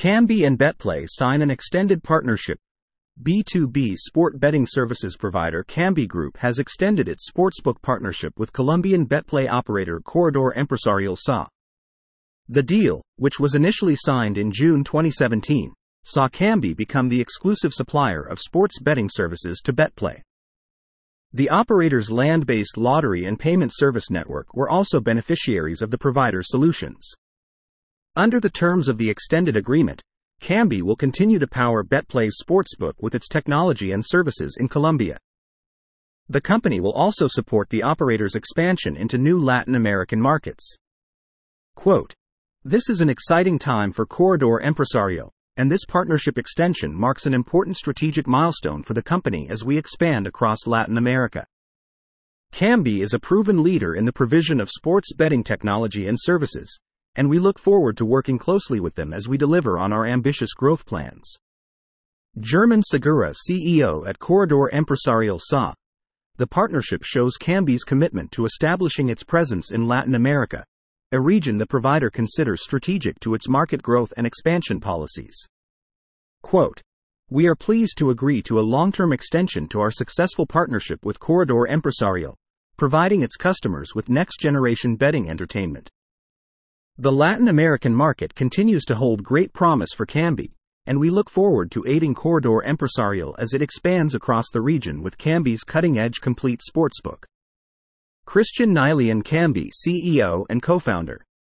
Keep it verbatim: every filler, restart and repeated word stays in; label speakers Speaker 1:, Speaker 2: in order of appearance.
Speaker 1: Kambi and BetPlay sign an extended partnership. B two B sport betting services provider Kambi Group has extended its sportsbook partnership with Colombian BetPlay operator Corredor Empresarial S A. The deal, which was initially signed in June twenty seventeen, saw Kambi become the exclusive supplier of sports betting services to BetPlay. The operator's land-based lottery and payment service network were also beneficiaries of the provider's solutions. Under the terms of the extended agreement, Kambi will continue to power BetPlay's sportsbook with its technology and services in Colombia. The company will also support the operator's expansion into new Latin American markets. Quote, "This is an exciting time for Corredor Empresarial, and this partnership extension marks an important strategic milestone for the company as we expand across Latin America. Kambi is a proven leader in the provision of sports betting technology and services, and we look forward to working closely with them as we deliver on our ambitious growth plans." German Segura C E O at Corredor Empresarial S A. The partnership shows Kambi's commitment to establishing its presence in Latin America, a region the provider considers strategic to its market growth and expansion policies. Quote, "We are pleased to agree to a long-term extension to our successful partnership with Corredor Empresarial, providing its customers with next-generation betting entertainment. The Latin American market continues to hold great promise for Kambi, and we look forward to aiding Corredor Empresarial as it expands across the region with Kambi's cutting-edge complete sportsbook." Christian Nylian, Kambi C E O and co-founder.